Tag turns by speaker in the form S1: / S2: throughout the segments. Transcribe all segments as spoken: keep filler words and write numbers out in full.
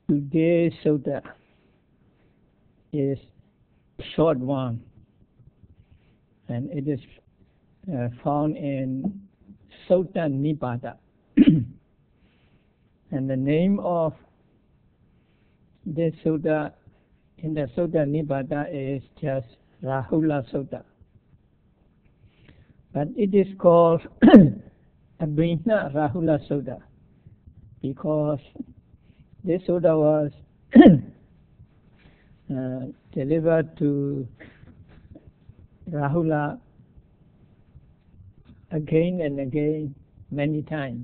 S1: Today's sutta is a short one, and it is uh, found in Sutta Nipada. And the name of this sutta in the Sutta Nipada is just Rahula Sutta. But it is called Abhinna Rahula Sutta because this sutta was uh, delivered to Rahula again and again, many times.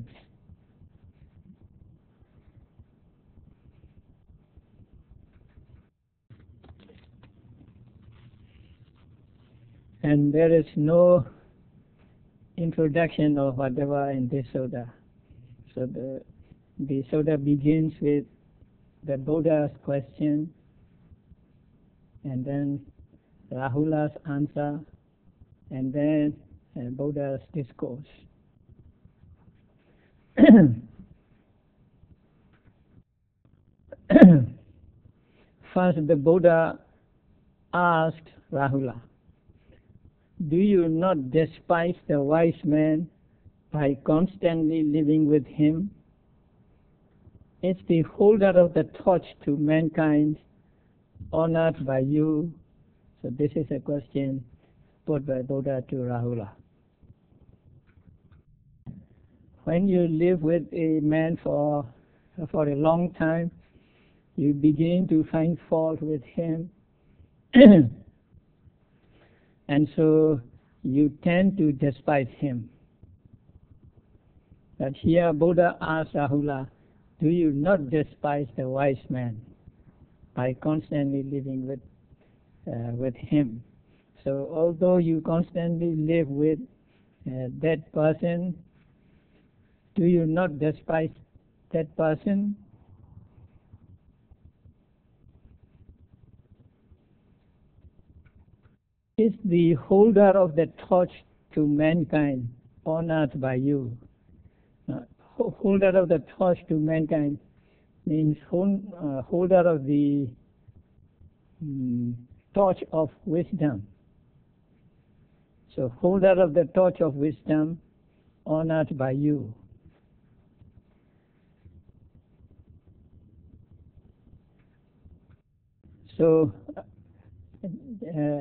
S1: And there is no introduction or whatever in this sutta. So the, the sutta begins with the Buddha's question, and then Rahula's answer, and then uh, Buddha's discourse. First, the Buddha asked Rahula, "Do you not despise the wise man by constantly living with him? It's the holder of the torch to mankind, honored by you." So this is a question put by Buddha to Rahula. When you live with a man for, for a long time, you begin to find fault with him. And so you tend to despise him. But here Buddha asked Rahula, "Do you not despise the wise man by constantly living with uh, with him?" So although you constantly live with uh, that person, do you not despise that person? Is the holder of the torch to mankind, honored by you. Uh, holder of the torch to mankind means hold, uh, holder of the um, torch of wisdom. So holder of the torch of wisdom, honored by you. So uh,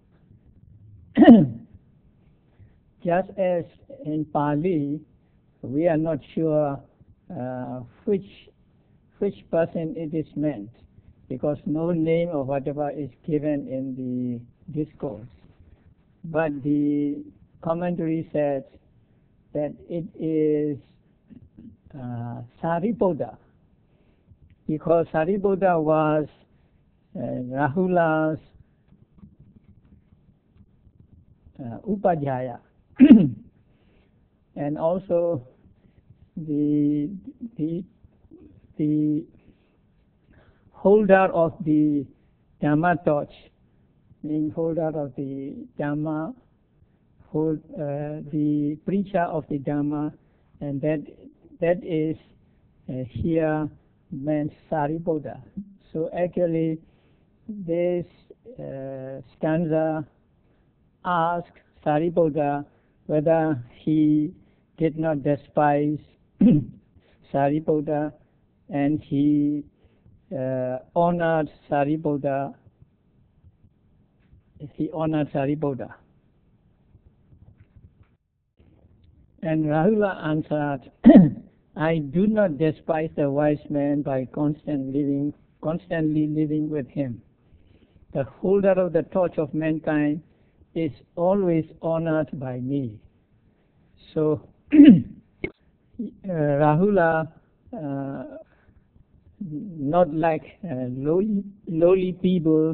S1: just as in Pali, we are not sure uh, which which person it is meant, because no name or whatever is given in the discourse. But the commentary says that it is uh, Sariputta, because Sariputta was uh, Rahula's uh, Upajjhaya. And also the, the, the holder of the Dhamma torch, being holder of the Dhamma, hold, uh, the preacher of the Dhamma, and that that is uh, here meant Sariputta. So actually this uh, stanza asks Sariputta whether he did not despise Sariputta, and he uh, honored Sariputta. He honored Sariputta. And Rahula answered, "I do not despise the wise man by constant living, constantly living with him. The holder of the torch of mankind is always honored by me." So uh, Rahula, uh, not like uh, lowly, lowly people,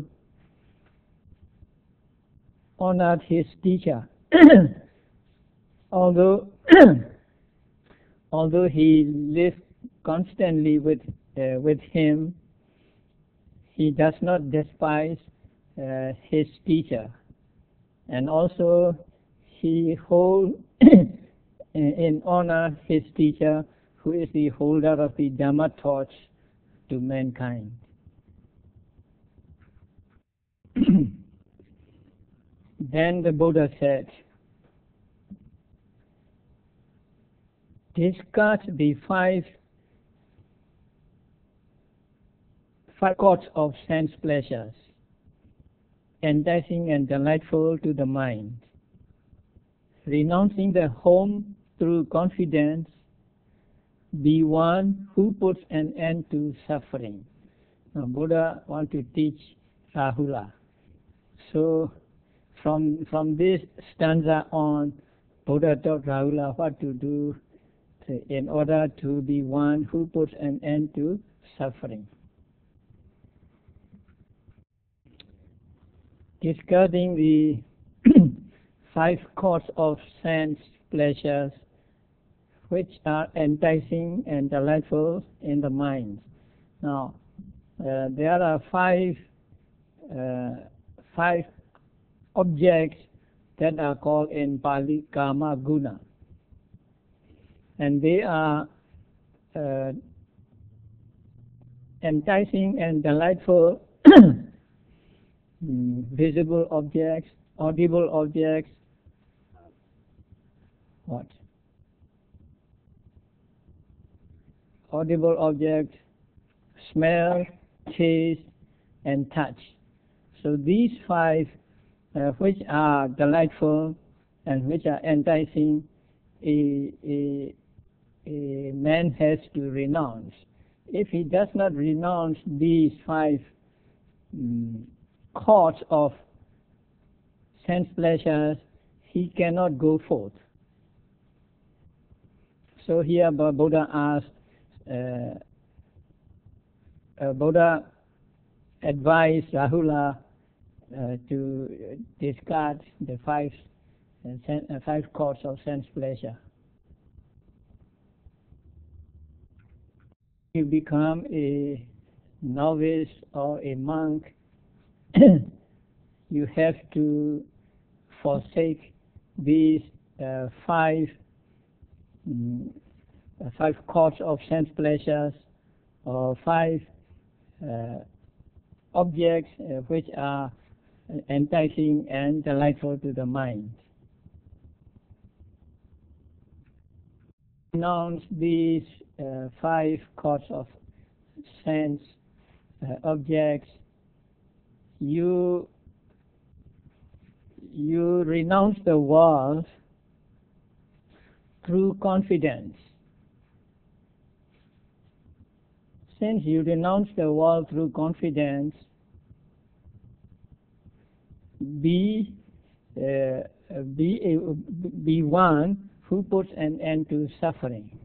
S1: honored his teacher. although although he lived constantly with uh, with him, he does not despise uh, his teacher, and also he holds in honor his teacher, who is the holder of the Dhamma torch, to mankind. Then the Buddha said, discard the five, five courts of sense pleasures, enticing and delightful to the mind, renouncing the home through confidence, be one who puts an end to suffering. Now, Buddha wants to teach Rahula. So, from from this stanza on, Buddha taught Rahula what to do in order to be one who puts an end to suffering. Discarding the five courts of sense pleasures which are enticing and delightful in the mind. Now, uh, there are five uh, five objects that are called in Pali Kama Guna, and they are uh, enticing and delightful visible objects, audible objects, what? Audible objects, smell, taste, and touch. So these five, uh, which are delightful and which are enticing, a, a, a man has to renounce. If he does not renounce these five um, courts of sense pleasures, he cannot go forth. So here Buddha asked, uh, uh, Buddha advised Rahula uh, to discard the five uh, sen uh, five courts of sense pleasure. You become a novice or a monk, you have to forsake these uh, five mm, uh, five courts of sense pleasures, or five uh, objects uh, which are enticing and delightful to the mind. Renounce these uh, five courts of sense uh, objects. You you renounce the world through confidence. Since you renounce the world through confidence, be uh, be a, be one who puts an end to suffering.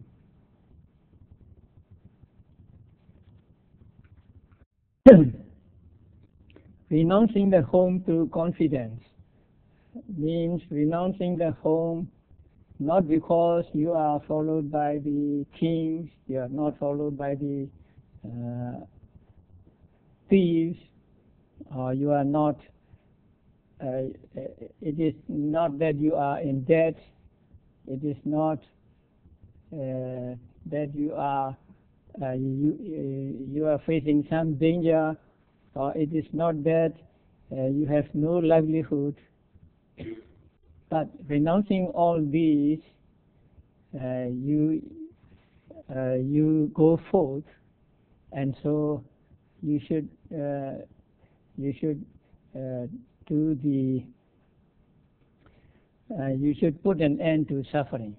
S1: Renouncing the home through confidence means renouncing the home not because you are followed by the kings, you are not followed by the uh, thieves, or you are not, uh, it is not that you are in debt, it is not uh, that you are uh, you, you are facing some danger, or it is not that uh, you have no livelihood. But renouncing all these, uh, you uh, you go forth, and so you should uh, you should uh, do the uh, you should put an end to suffering.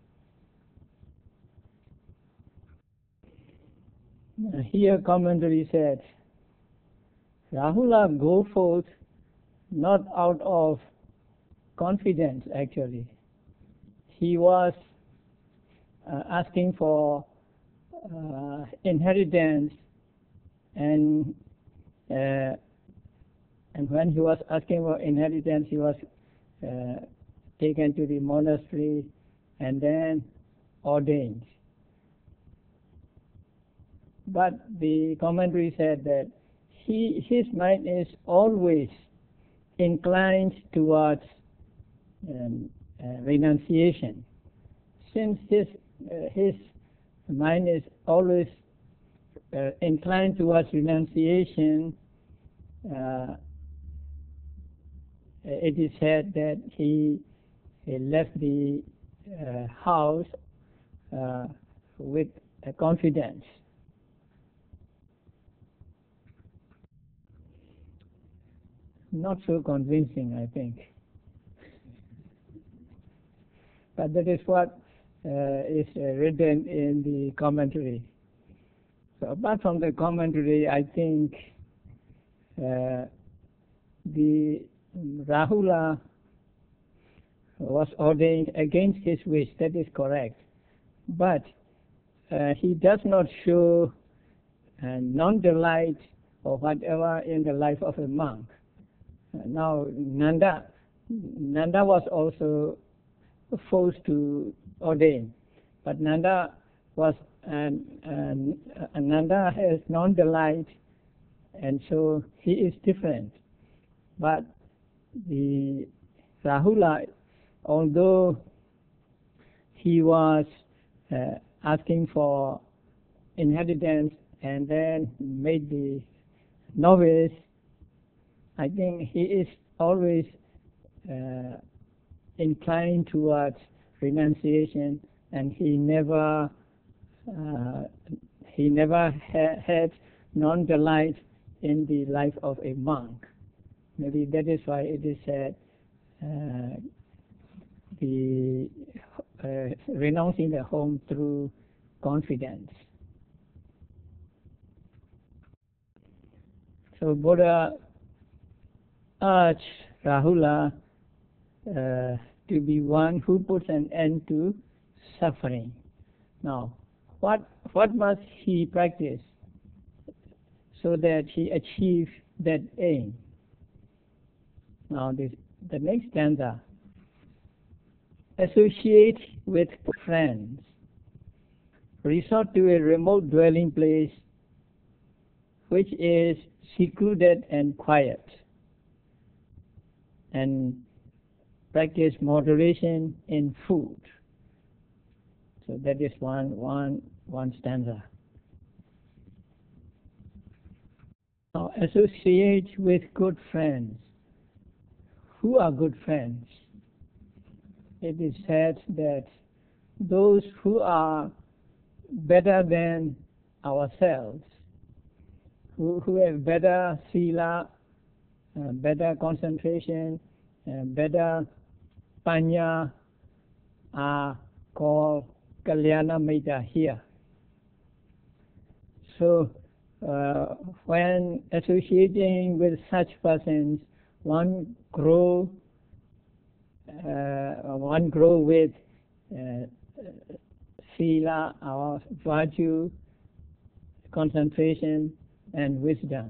S1: Here commentary said, Rahula go forth not out of confidence actually. He was uh, asking for uh, inheritance, and uh, and when he was asking for inheritance, he was uh, taken to the monastery and then ordained. But the commentary said that he his mind is always inclined towards um, uh, renunciation. Since his uh, his mind is always uh, inclined towards renunciation, uh, it is said that he, he left the uh, house uh, with uh, confidence. Not so convincing, I think. But that is what uh, is uh, written in the commentary. So apart from the commentary, I think uh, the Rahula was ordained against his wish. That is correct. But uh, he does not show uh, non-delight or whatever in the life of a monk. Uh, now, Nanda, Nanda was also forced to ordain, but Nanda was and, and uh, Nanda has non-delight, and so he is different. But the Rahula, although he was uh, asking for inheritance and then made the novice, I think he is always uh, inclined towards renunciation, and he never uh, he never ha had non-delight in the life of a monk. Maybe that is why it is said uh, the uh, renouncing the home through confidence. So Buddha urged Rahula uh, to be one who puts an end to suffering. Now, what what must he practice so that he achieves that aim? Now, this, the next stanza: associate with friends, resort to a remote dwelling place which is secluded and quiet, and practice moderation in food. So that is one, one, one stanza. Now, associate with good friends. Who are good friends? It is said that those who are better than ourselves, who, who have better sila, uh, better concentration, uh, better panya, are called Kalyana Mita here. So uh, when associating with such persons, one grow, uh, one grow with uh, sila, or virtue, concentration, and wisdom.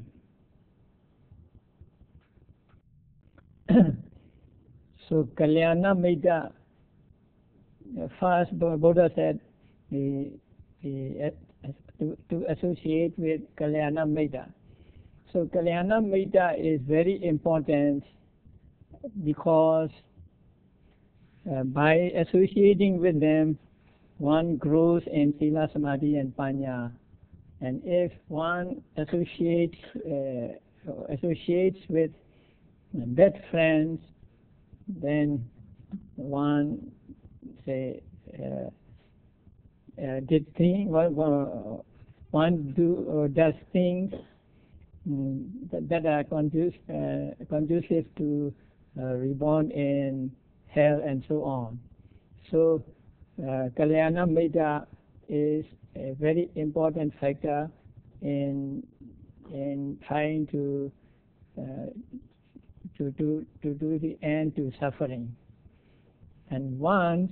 S1: So Kalyana Mita, first Buddha said the, the, uh, to, to associate with Kalyana Mita. So Kalyana Mita is very important because uh, by associating with them, one grows in Sila, Samadhi, and Panya. And if one associates uh, associates with bad friends, then one say uh, uh, did things one, one do or does things um, that, that are conducive, uh, conducive to uh, reborn in hell and so on. So uh, Kalyana Mita is a very important factor in in trying to uh, to do to do the end to suffering. And once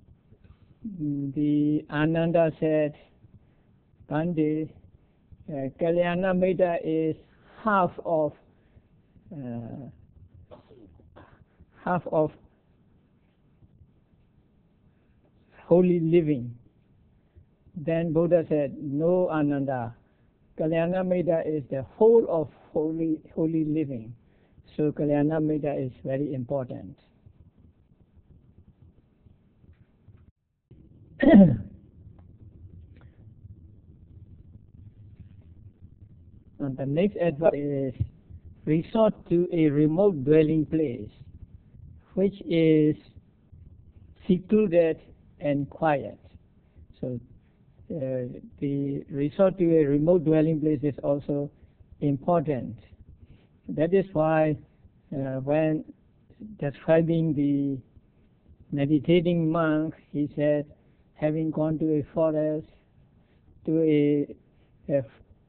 S1: the Ananda said, Pandit, uh, Kalyana Mita is half of uh, half of holy living. Then Buddha said, no, Ananda, Kalyana Mita is the whole of holy holy living. So Kalyana Mita is very important. And the next advice is resort to a remote dwelling place, which is secluded and quiet. So uh, the resort to a remote dwelling place is also important. That is why uh, when describing the meditating monk, he said, having gone to a forest, to a, a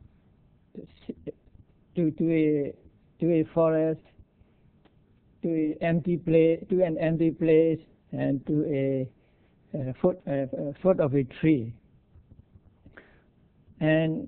S1: to to a to a forest, to an empty place, to an empty place, and to a, a foot a, a foot of a tree. And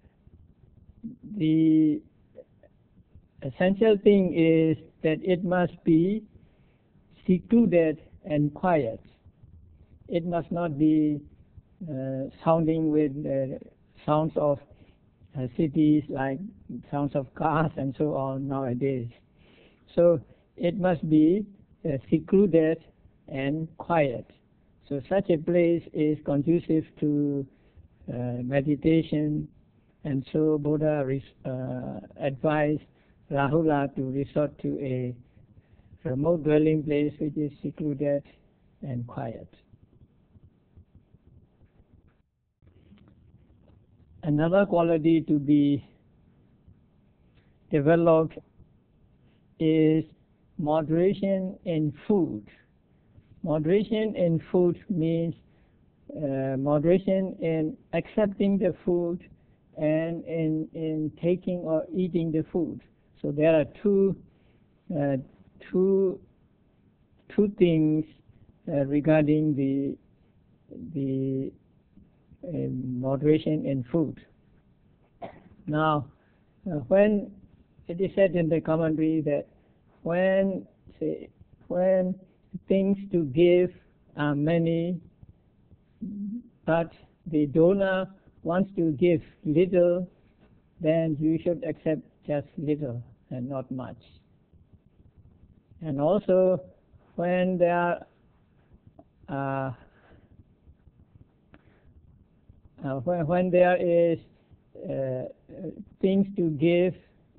S1: the essential thing is that it must be secluded and quiet. It must not be uh, sounding with uh, sounds of uh, cities, like sounds of cars and so on nowadays. So it must be uh, secluded and quiet. So such a place is conducive to uh, meditation, and so Buddha uh, advised Rahula to resort to a remote dwelling place which is secluded and quiet. Another quality to be developed is moderation in food. Moderation in food means uh, moderation in accepting the food and in, in taking or eating the food. So there are two, uh, two, two things uh, regarding the, the uh, moderation in food. Now, uh, when it is said in the commentary that when, say, when things to give are many, but the donor wants to give little, then you should accept just little and not much. And also, when there are uh, uh, when, when there is uh, things to give,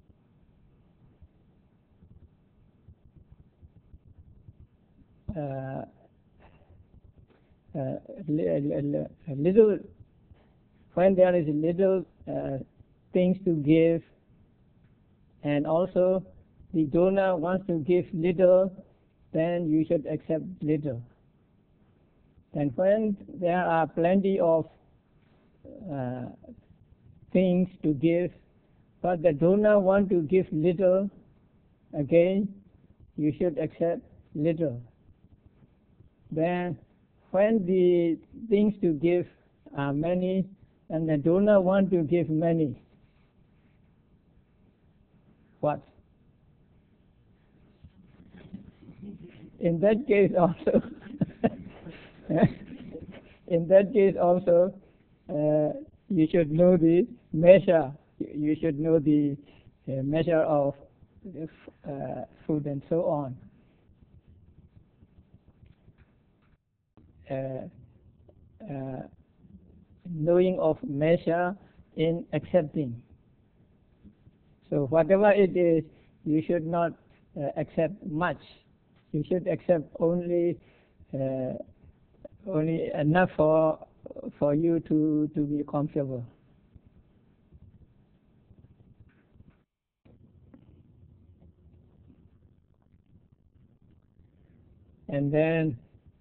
S1: uh, uh, a little, when there is little uh, things to give, and also the donor wants to give little, then you should accept little. And when there are plenty of uh, things to give, but the donor wants to give little, again, you should accept little. Then when the things to give are many, and the donor wants to give many, what? In that case also, in that case also, uh, you should know the measure. You should know the uh, measure of uh, food and so on. Uh, uh, knowing of measure in accepting. So whatever it is, you should not uh, accept much. You should accept only uh, only enough for for you to to be comfortable. And then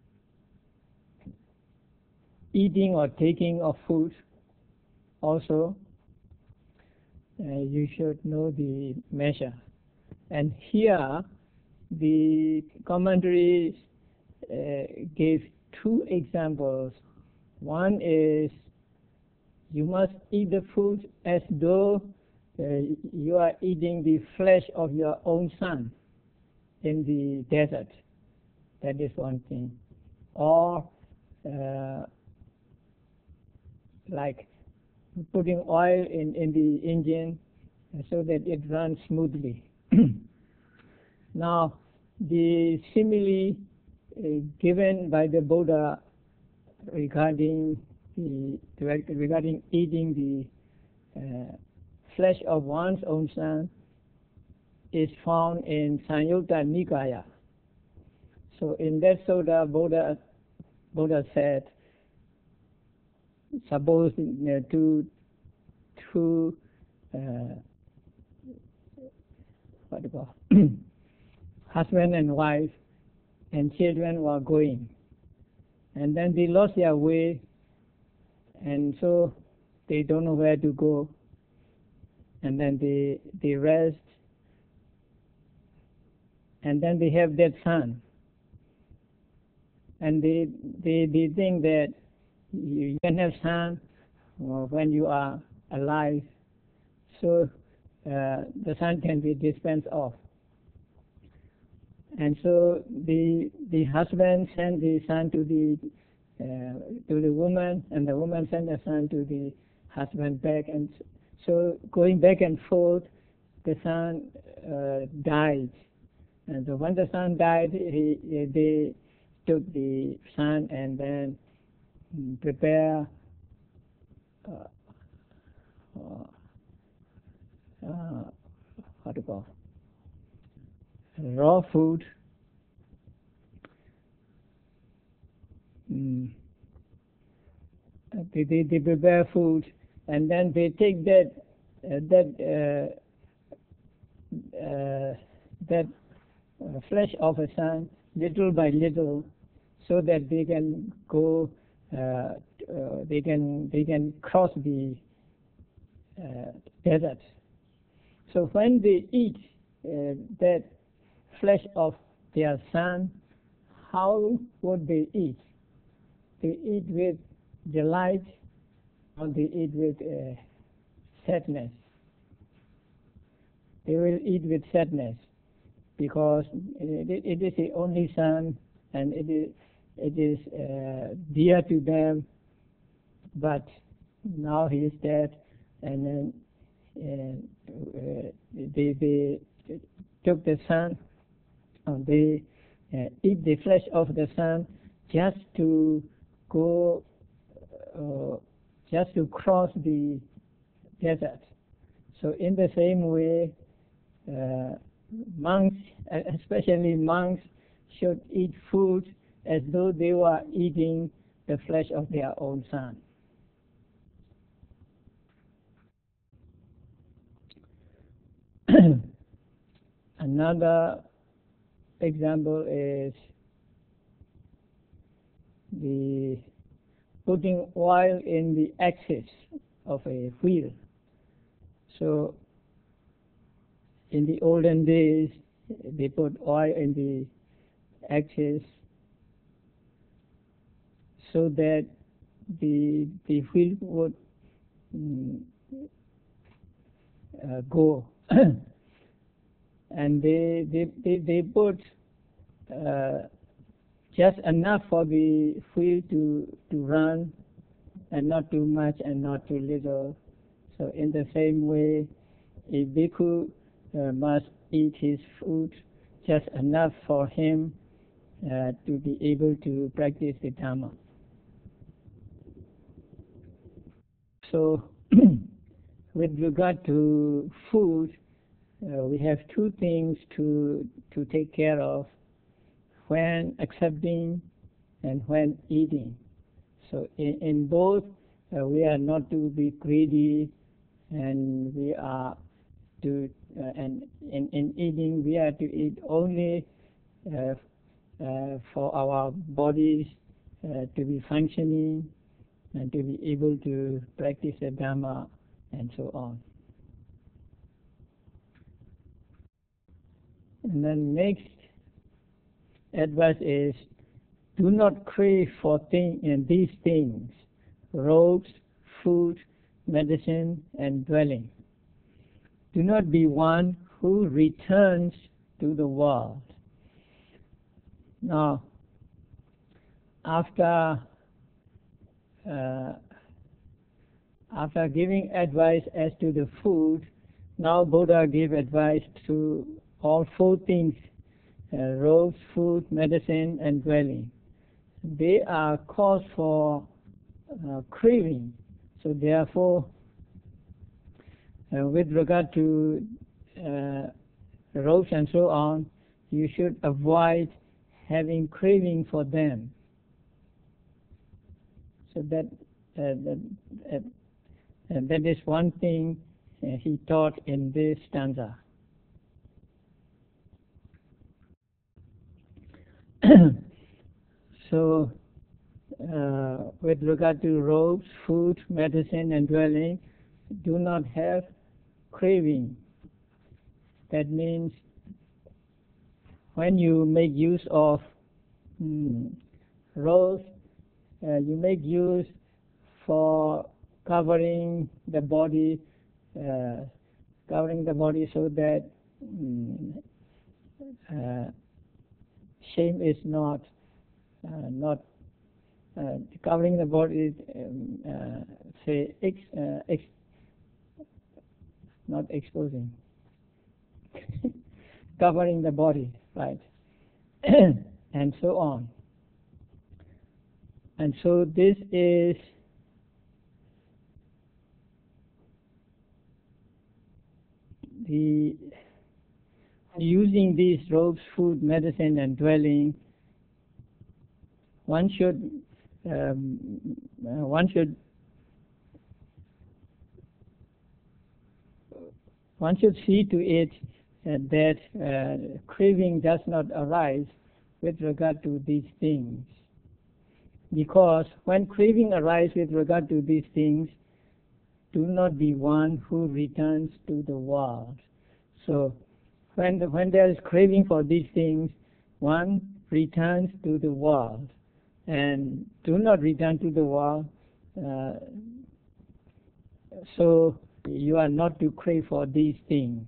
S1: eating or taking of food also, uh, you should know the measure. And here the commentaries uh, gave two examples. One is you must eat the food as though uh, you are eating the flesh of your own son in the desert. That is one thing. Or uh, like putting oil in, in the engine so that it runs smoothly. Now, the simile uh, given by the Buddha regarding the regarding eating the uh, flesh of one's own son is found in Sanyutta Nikaya. So in that sutta, Buddha, Buddha said, suppose you know, two, two uh, what do you call, husband and wife and children were going, and then they lost their way, and so they don't know where to go, and then they they rest, and then they have that son, and they they, they think that you can have son when you are alive, so uh, the son can be dispensed of. And so the the husband sent the son to the uh, to the woman, and the woman sent the son to the husband back, and so going back and forth, the son uh, died. And so when the son died, he, he, they took the son and then prepare uh, uh, uh, what do you call raw food, mm. they, they, they prepare food, and then they take that uh, that uh, uh, that uh, flesh of a son little by little, so that they can go, uh, uh, they can they can cross the uh, desert. So when they eat uh, that flesh of their son, how would they eat? They eat with delight, or they eat with uh, sadness? They will eat with sadness, because it, it is the only son, and it is it is uh, dear to them. But now he is dead, and then uh, uh, they they took the son. And they uh, eat the flesh of the son just to go, uh, just to cross the desert. So in the same way, uh, monks, especially monks, should eat food as though they were eating the flesh of their own son. Another example is the putting oil in the axis of a wheel. So in the olden days, they put oil in the axis so that the the wheel would mm, uh, go. And they they they, they put uh, just enough for the wheel to to run, and not too much and not too little. So in the same way, a bhikkhu uh, must eat his food just enough for him uh, to be able to practice the Dhamma. So with regard to food, Uh, we have two things to to take care of when accepting and when eating. So in, in both, uh, we are not to be greedy, and we are to uh, and in, in eating we are to eat only uh, uh, for our bodies uh, to be functioning and to be able to practice the Dhamma and so on. And then next advice is, do not crave for thing, in these things, robes, food, medicine, and dwelling. Do not be one who returns to the world. Now, after uh, after giving advice as to the food, now Buddha gave advice to all four things: uh, robes, food, medicine, and dwelling. They are cause for uh, craving. So therefore, uh, with regard to uh, robes and so on, you should avoid having craving for them. So that uh, that, uh, uh, that is one thing uh, he taught in this stanza. So, uh, with regard to robes, food, medicine, and dwelling, do not have craving. That means when you make use of hmm, robes, uh, you make use for covering the body, uh, covering the body so that mm, uh, shame is not uh, not uh, covering the body. Um, uh, say ex, uh, ex, not exposing, covering the body, right, and so on. And so this is the using these robes, food, medicine, and dwelling. One should um, uh, one should one should see to it uh, that uh, craving does not arise with regard to these things. Because when craving arises with regard to these things, do not be one who returns to the world. So when the, when there is craving for these things, one returns to the world, and do not return to the world. Uh, so you are not to crave for these things.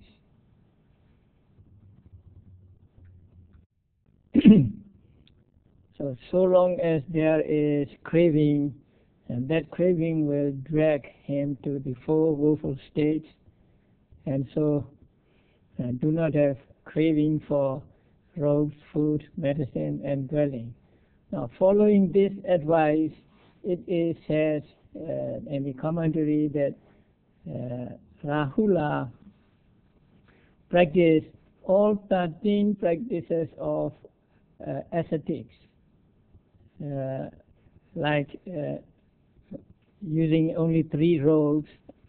S1: So so long as there is craving, and that craving will drag him to the four woeful states, and so uh, do not have craving for robes, food, medicine, and dwelling. Now, following this advice, it is said uh, in the commentary that uh, Rahula practiced all thirteen practices of uh, ascetics, uh, like uh, using only three robes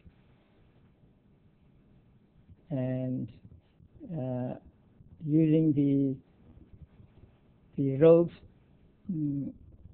S1: and uh, using the the robes mm,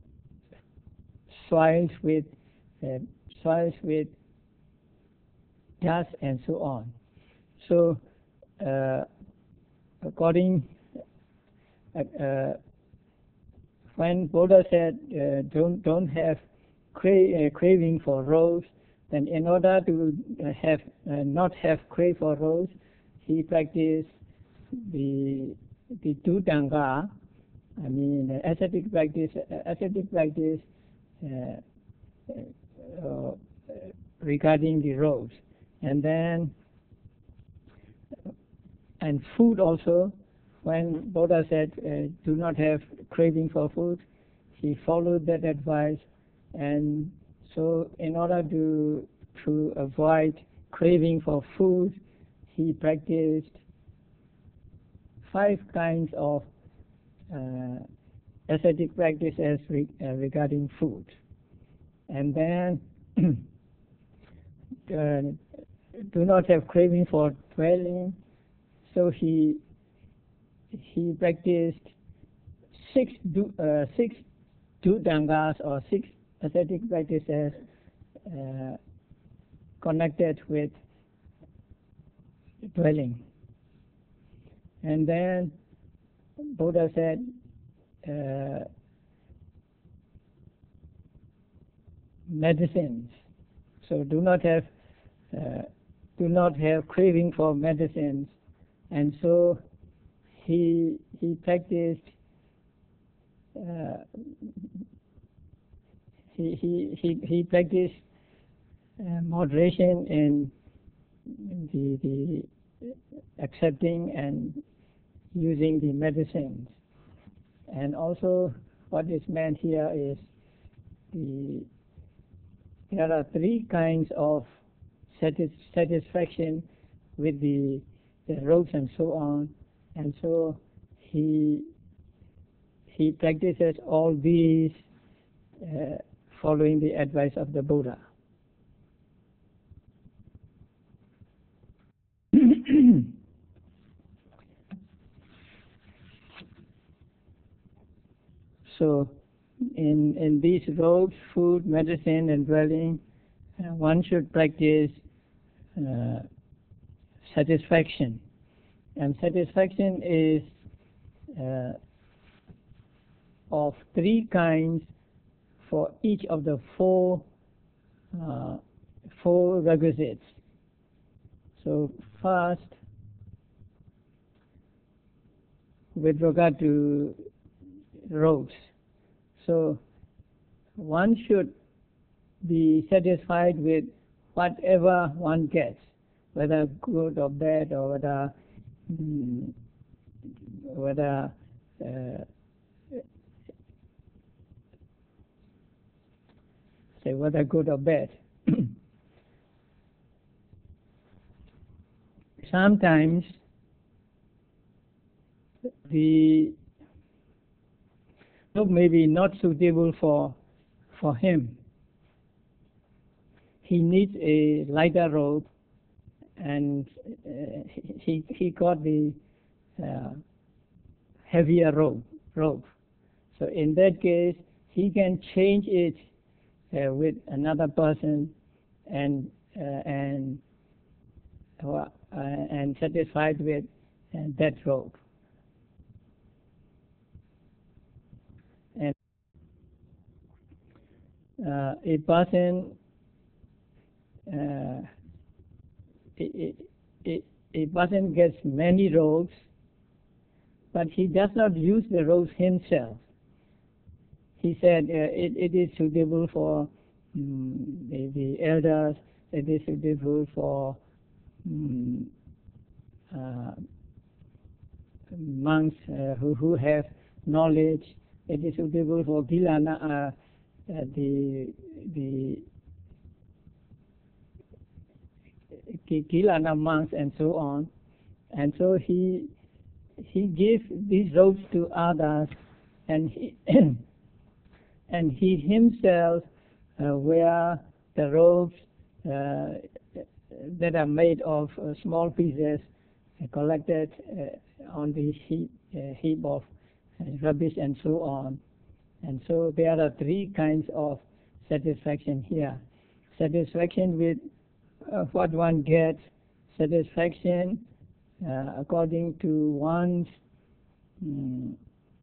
S1: soiled with uh, soiled with dust and so on. So, uh, according uh, uh, when Buddha said uh, don't don't have cra- uh, craving for robes, then in order to uh, have uh, not have crave for robes, he practiced the the two danga. I mean, uh, ascetic practice, uh, ascetic practice uh, uh, uh, regarding the robes, and then and food also. When Buddha said, uh, "Do not have craving for food," he followed that advice, and so in order to to avoid craving for food, he practiced five kinds of uh, ascetic practices re uh, regarding food, and then uh, do not have craving for dwelling. So he he practiced six do, uh, six two dangas or six ascetic practices uh, connected with dwelling. And then Buddha said, uh, medicines. So do not have uh, do not have craving for medicines, and so he he practiced uh, he he he he practiced uh, moderation in the the accepting and using the medicines. And also what is meant here is the there are three kinds of satis satisfaction with the, the robes and so on, and so he he practices all these uh, following the advice of the Buddha. So in in these robes, food, medicine, and dwelling, uh, one should practice uh, satisfaction. And satisfaction is uh, of three kinds for each of the four uh, four requisites. So first, with regard to robes, so one should be satisfied with whatever one gets, whether good or bad, or whether mm, whether uh, say whether good or bad. Sometimes the robe may be not suitable for for him. He needs a lighter robe, and uh, he he got the uh, heavier robe robe. So in that case, he can change it uh, with another person, and uh, and uh, and satisfied with uh, that robe. And uh, a person uh, a, a, a person gets many robes, but he does not use the robes himself. He said uh, it, it is suitable for um, the, the elders, it is suitable for um, uh, monks uh, who, who have knowledge, it is suitable for Gilana, uh, uh, the, the Gilana monks and so on. And so he he gives these robes to others, and he and he himself uh, wear the robes uh, that are made of uh, small pieces uh, collected uh, on the heap, uh, heap of uh, rubbish and so on. And so there are three kinds of satisfaction here. Satisfaction with uh, what one gets, satisfaction uh, according to one's mm,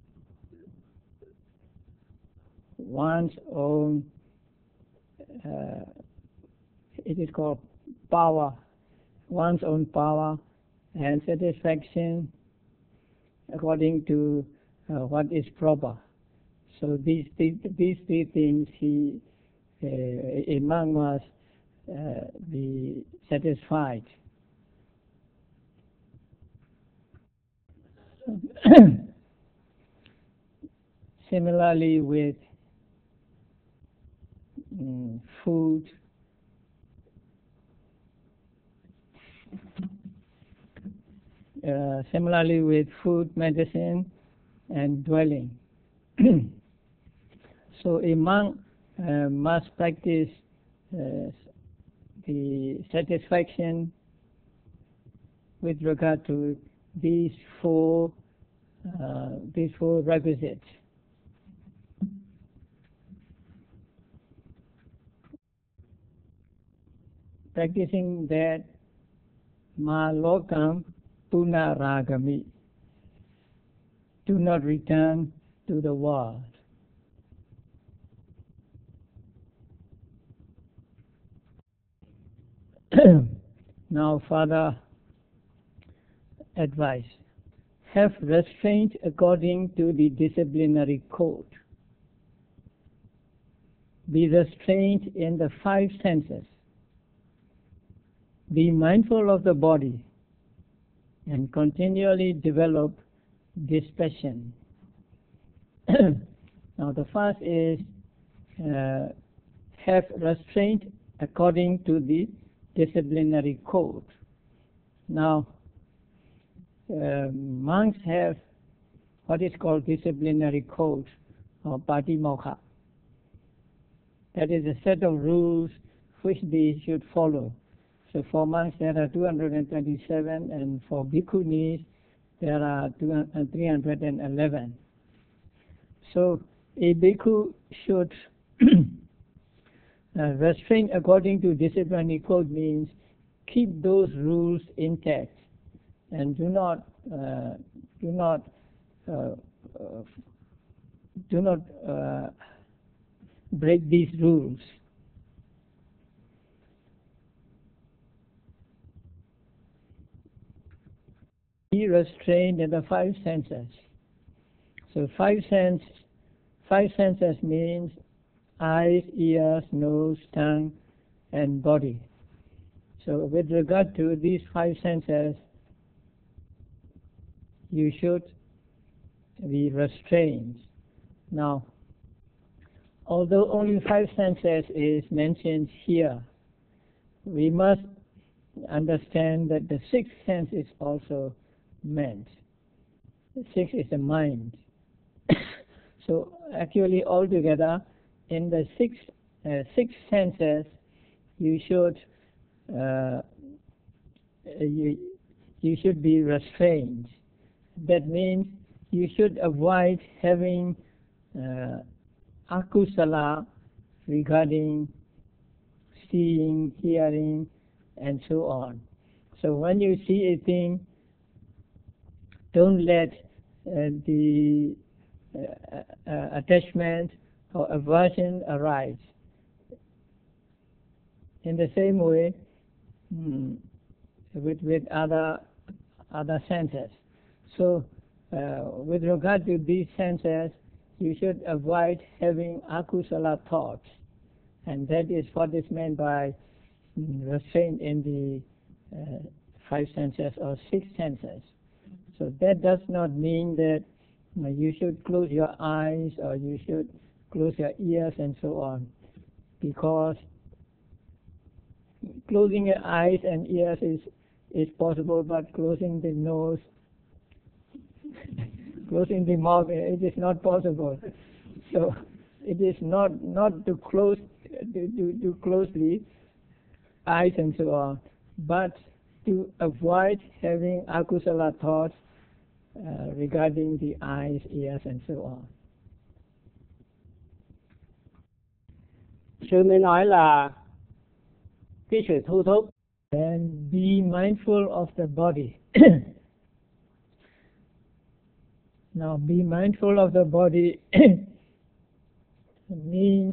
S1: one's own, uh, it is called power, one's own power, and satisfaction according to uh, what is proper. So these these, these three things he uh, a monk must uh, be satisfied. Similarly with mm, food, uh, similarly with food, medicine, and dwelling. So a monk uh, must practice uh, the satisfaction with regard to these four uh, these four requisites. Practicing that ma lokam punaragami, do not return to the world. Now further advice. Have restraint according to the disciplinary code. Be restrained in the five senses. Be mindful of the body and continually develop dispassion. Now the first is uh, have restraint according to the disciplinary code. Now, uh, monks have what is called disciplinary code, or Patimokkha. That is a set of rules which they should follow. So for monks there are two hundred twenty-seven, and for bhikkhunis there are three hundred eleven. So a bhikkhu should uh, restrain according to disciplinary code means keep those rules intact and do not uh, do not uh, uh, do not uh, break these rules. Be restrained in the five senses. So five sense, five senses means eyes, ears, nose, tongue, and body. So with regard to these five senses, you should be restrained. Now, although only five senses is mentioned here, we must understand that the sixth sense is also meant. The sixth is the mind. So actually altogether, in the six, uh, six senses, you should uh, you, you should be restrained. That means you should avoid having uh, akusala regarding seeing, hearing, and so on. So when you see a thing, don't let uh, the uh, uh, attachment or aversion arise. In the same way, hmm, with with other other senses. So, uh, with regard to these senses, you should avoid having akusala thoughts, and that is what is meant by mm, restraint in the uh, five senses or six senses. So that does not mean that you know, you should close your eyes or you should close your ears and so on, because closing your eyes and ears is is possible, but closing the nose, closing the mouth, it is not possible. So it is not not to close to, to, to closely eyes and so on, but to avoid having akusala thoughts uh, regarding the eyes, ears, and so on.
S2: Sư mới nói là cái sự thu thúc.
S1: And be mindful of the body. Now, be mindful of the body means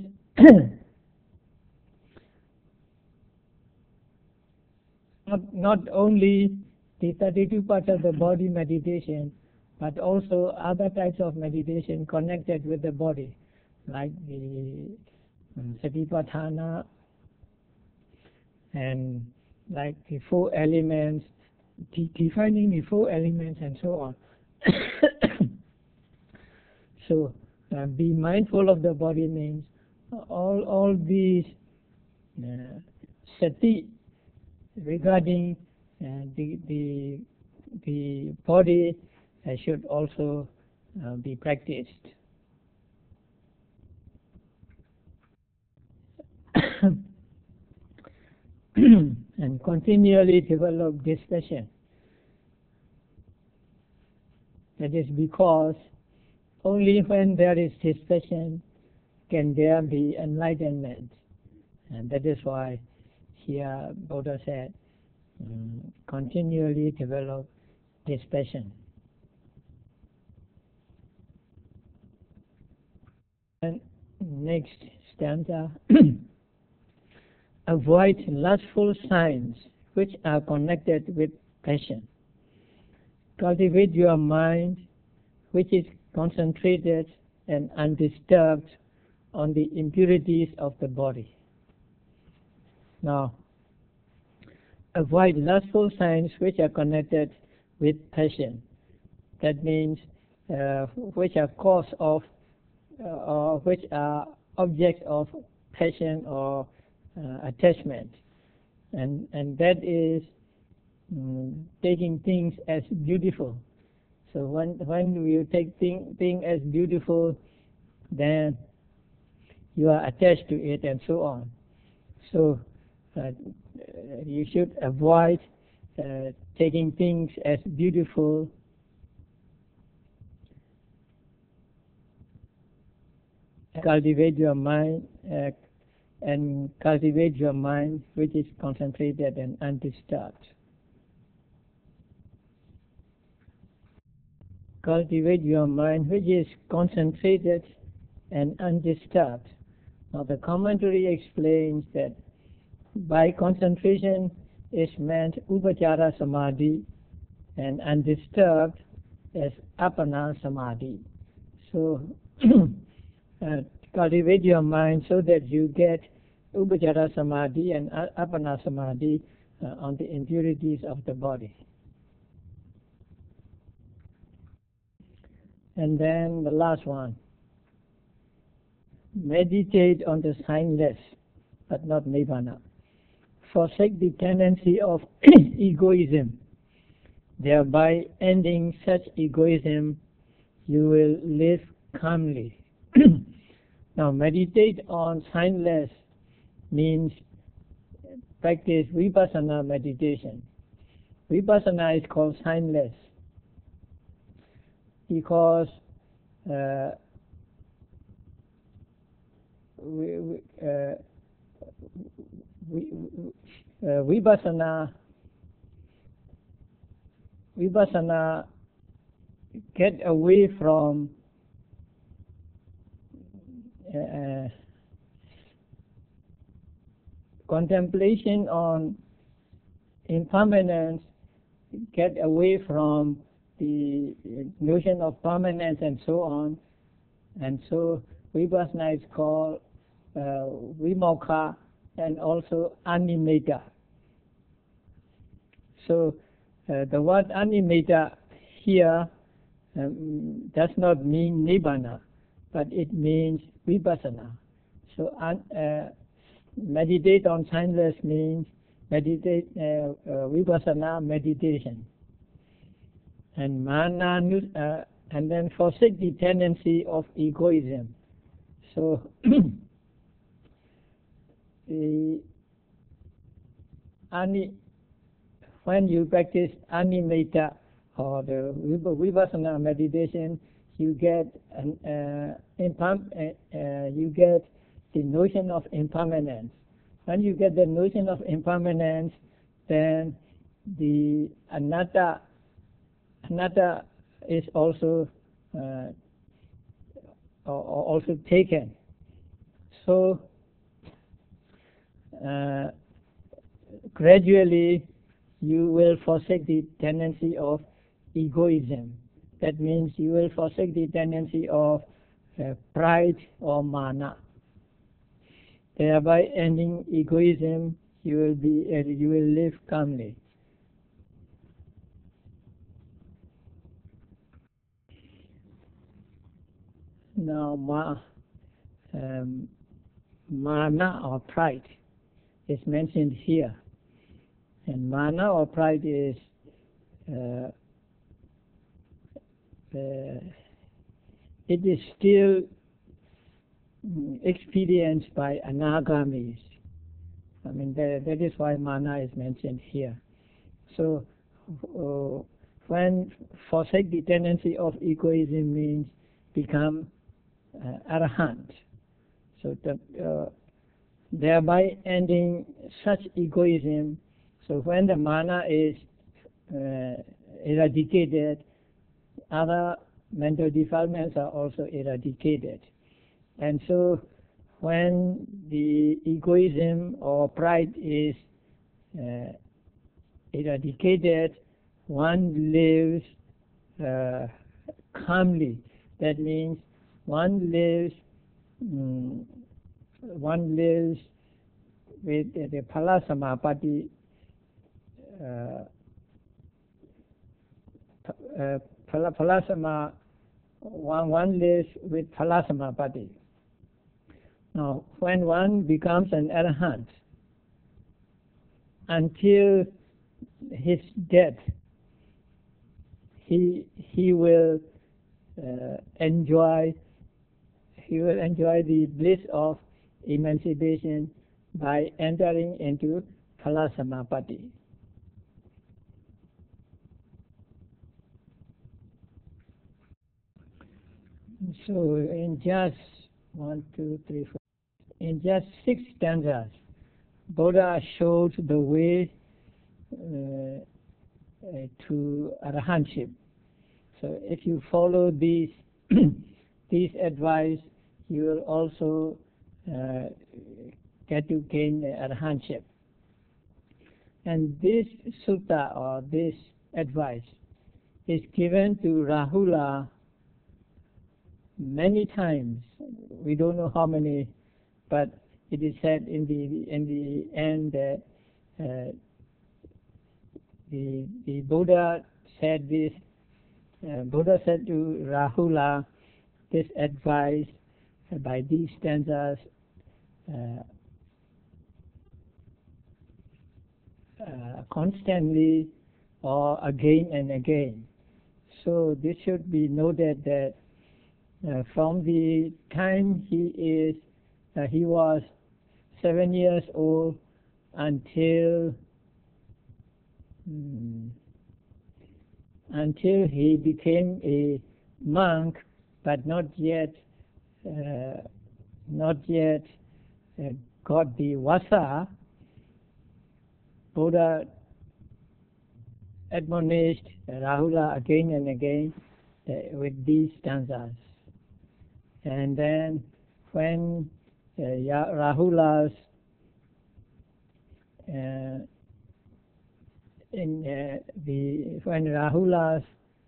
S1: not, not only the thirty-two parts of the body meditation, but also other types of meditation connected with the body, like the um, Satipatthana and like the four elements, de defining the four elements and so on. So uh, be mindful of the body means all all these uh, sati regarding uh, the the the body uh, should also uh, be practiced. And continually develop dispassion. That is because only when there is dispassion can there be enlightenment. And that is why here Buddha said, um, continually develop dispassion. And next stanza, avoid lustful signs which are connected with passion. Cultivate your mind, which is concentrated and undisturbed on the impurities of the body. Now, avoid lustful signs which are connected with passion. That means uh, which are cause of, uh, or which are objects of passion or uh, attachment. and and that is um, taking things as beautiful. So when when you take thing thing as beautiful, then you are attached to it, and so on. So uh, you should avoid uh, taking things as beautiful. Cultivate your mind uh, and cultivate your mind, which is concentrated and undisturbed. Cultivate your mind, which is concentrated and undisturbed. Now the commentary explains that by concentration is meant upachara samadhi, and undisturbed as appana samadhi. So uh, cultivate your mind so that you get upachara samadhi and appana samadhi uh, on the impurities of the body. And then the last one, meditate on the signless, but not nibbana. Forsake the tendency of egoism. Thereby ending such egoism, you will live calmly. Now, meditate on signless means practice vipassana meditation. Vipassana is called signless because uh, we, we, uh, we, uh, vipassana vipassana get away from uh, contemplation on impermanence, get away from the notion of permanence and so on, and so vipassana is called uh, vimokha and also animeta. So uh, the word animeta here um, does not mean nibbana, but it means vipassana. So uh, meditate on signless means meditate uh, uh, vipassana meditation. And mana, uh, and then forsake the tendency of egoism. So the ani, when you practice animeta or the vipassana meditation, you get an uh, impam, uh, uh, you get the notion of impermanence. When you get the notion of impermanence, then the anatta anatta is also uh, also taken. So uh, gradually you will forsake the tendency of egoism. That means you will forsake the tendency of uh, pride or mana. Thereby ending egoism, you will be uh, you will live calmly. Now, ma, um, mana or pride is mentioned here, and mana or pride is uh, uh, it is still experienced by anagamis. I mean, that, that is why mana is mentioned here. So, uh, when forsake the tendency of egoism means become uh, arahant. So, the, uh, thereby ending such egoism. So, when the mana is uh, eradicated, other mental defilements are also eradicated. And so when the egoism or pride is uh, eradicated, one lives uh, calmly. That means one lives um, one lives with uh, the phala samapatti uh, uh, phala sama, one, one lives with phala samapatti. Now, when one becomes an arahant, until his death, he he will uh, enjoy he will enjoy the bliss of emancipation by entering into Phala Samapatti. So in just one, two, three, four, in just six stanzas, Buddha showed the way uh, uh, to arahantship. So if you follow these these advice, you will also uh, get to gain arahantship. And this sutta or this advice is given to Rahula many times. We don't know how many, but it is said in the in the end that uh, the the Buddha said this. Uh, Buddha said to Rahula this advice uh, by these stanzas uh, uh, constantly or again and again. So this should be noted that uh, from the time he is uh, he was seven years old until hmm, until he became a monk, but not yet uh, not yet uh, got the vasa. Buddha admonished Rahula again and again uh, with these stanzas. And then when uh, Rahula's uh, in uh, the when Rahula's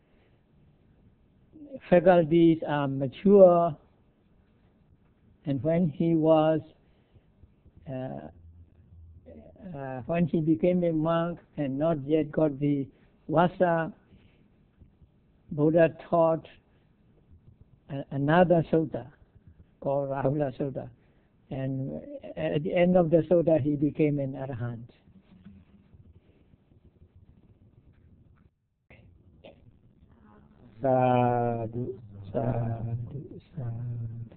S1: faculties are mature, and when he was uh, uh, when he became a monk and not yet got the vasa, Buddha taught a, another sutta called Rahula Sutta, and at the end of the sutta he became an arahant. Sadhu, sadhu, sadhu.